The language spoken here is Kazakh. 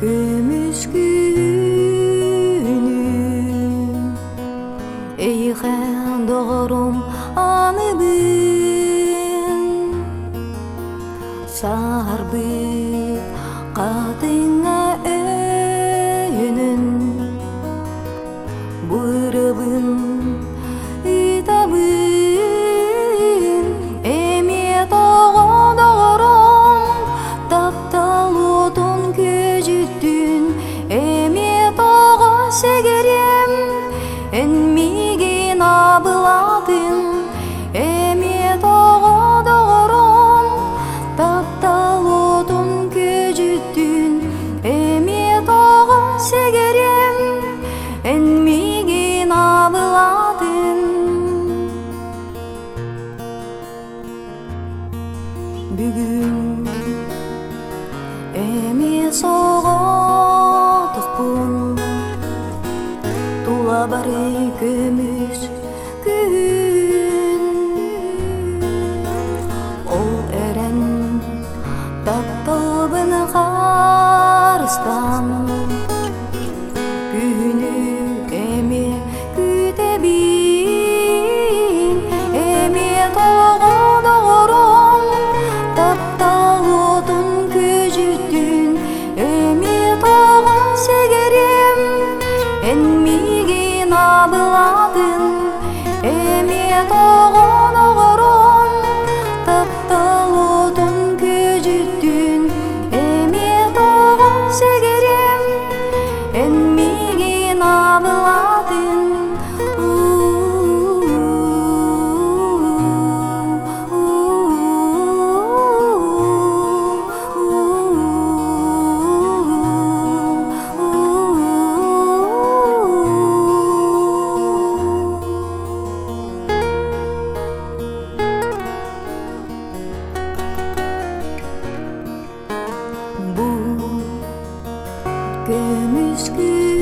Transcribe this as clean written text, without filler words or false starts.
Көмүс күнүм эйхэн догорум аныбын сарбы катыңа өйүнүн бырыбын итабын эме тогодором тапталутун көжүттүн эме того сегерем энмиген абылатын эме тогодором тапталутун көжүттүн эме того сегерем энмиген абылатын бүгүн эме соготукпун тула бары көмүс күн ол эрен тапталбын карыстан күнү эме күтебин эме тогодором тапталутун көжүттүн эме того сегерем энмиген абылатын эме тогодором тапталутун көжүттүн эме того сегерем энмиген абылатын Көмүс күн